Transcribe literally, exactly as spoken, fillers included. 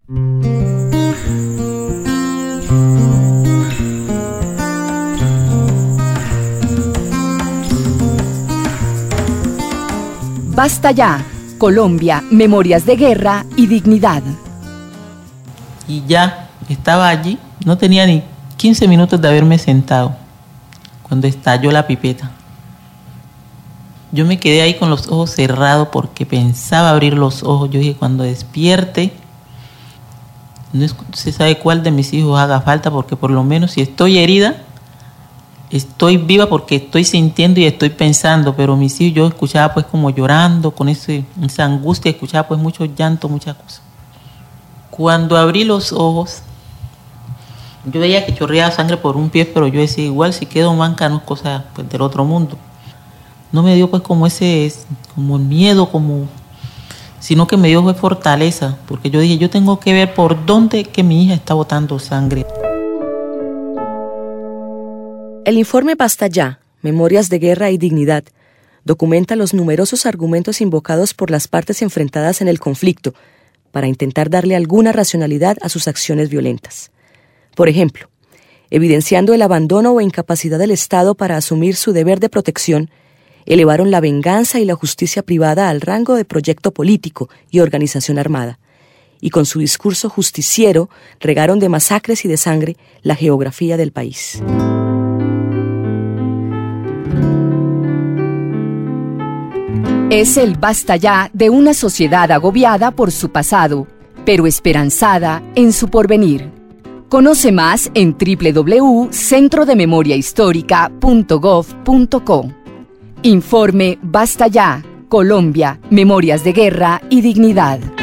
Basta ya, Colombia, memorias de guerra y dignidad. Y ya estaba allí, no tenía ni quince minutos de haberme sentado, cuando estalló la pipeta. Yo me quedé ahí con los ojos cerrados porque pensaba abrir los ojos. Yo dije, cuando despierte, no se sabe cuál de mis hijos haga falta, porque por lo menos si estoy herida, estoy viva porque estoy sintiendo y estoy pensando, pero mis hijos yo escuchaba pues como llorando, con ese, esa angustia, escuchaba pues mucho llanto, muchas cosas. Cuando abrí los ojos, yo veía que chorreaba sangre por un pie, pero yo decía, igual si quedo manca no es cosa pues, del otro mundo. No me dio pues como ese, como miedo, como, sino que me dio fue fortaleza, porque yo dije, yo tengo que ver por dónde que mi hija está botando sangre. El informe Basta Ya, Memorias de Guerra y Dignidad, documenta los numerosos argumentos invocados por las partes enfrentadas en el conflicto para intentar darle alguna racionalidad a sus acciones violentas. Por ejemplo, evidenciando el abandono o incapacidad del Estado para asumir su deber de protección, elevaron la venganza y la justicia privada al rango de proyecto político y organización armada, y con su discurso justiciero regaron de masacres y de sangre la geografía del país. Es el basta ya de una sociedad agobiada por su pasado, pero esperanzada en su porvenir. Conoce más en doble u doble u doble u punto centro de memoria histórica punto gov punto co. Informe Basta Ya, Colombia, Memorias de Guerra y Dignidad.